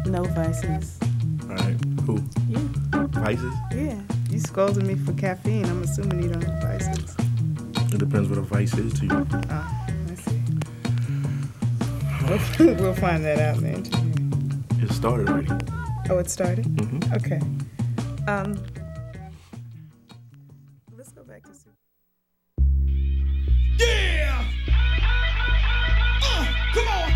No vices. All right. Who? You. Vices? Yeah. You scolded me for caffeine. I'm assuming you don't have vices. It depends what a vice is to you. Oh, let's see. We'll find that out in the interview. It started already. Oh, it started? Mm-hmm. Okay. Let's go back to Super. Yeah! Come on!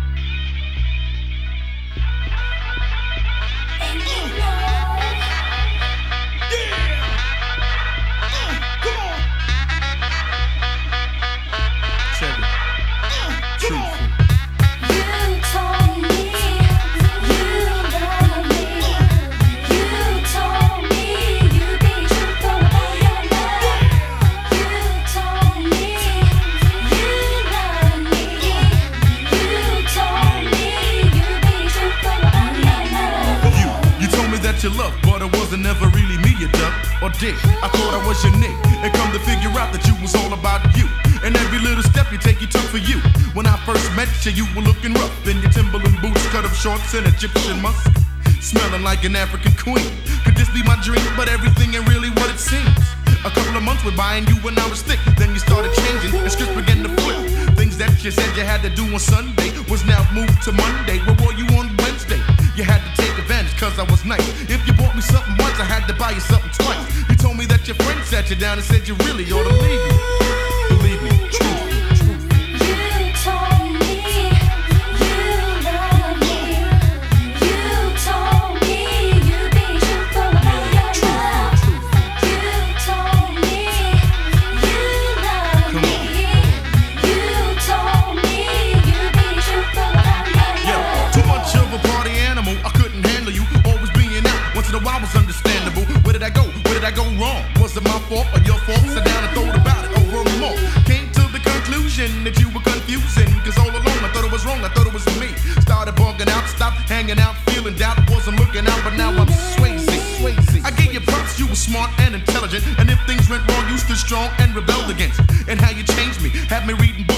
Your love, but it wasn't never really me you duck or dick. I thought I was your Nick, and come to figure out that you was all about you. And every little step you take, you took for you. When I first met you, you were looking rough in your Timberland boots, cut up shorts, and Egyptian musk, smelling like an African queen. Could this be my dream? But everything ain't really what it seems. A couple of months went by and you went out of stick. Then you started changing, and scripts began to flip. Things that you said you had to do on Sunday was now moved to Monday. Where were you on Wednesday? You had to take advantage cause I was nice. If you bought me something once, I had to buy you something twice. You told me that your friend sat you down and said you really ought to leave me. Believe me, true. You told me you love me. You told me you'd be truthful about your love. You told me you love me. You told me you'd be truthful about your love. Too much of a party animal, I couldn't handle you. Always being out, once in a while was understandable. Where did I go? Where did I go wrong? Was it my fault or your fault? Sat down and thought about it over and more. Came to the conclusion that you were confusing. Cause all along I thought it was wrong, I thought it was me. Started bugging out, stopped hanging out, feeling doubt, wasn't looking out, but now I'm Swayze. I gave you props, you were smart and intelligent. And if things went wrong, you stood strong and rebelled against. And how you changed me, had me reading books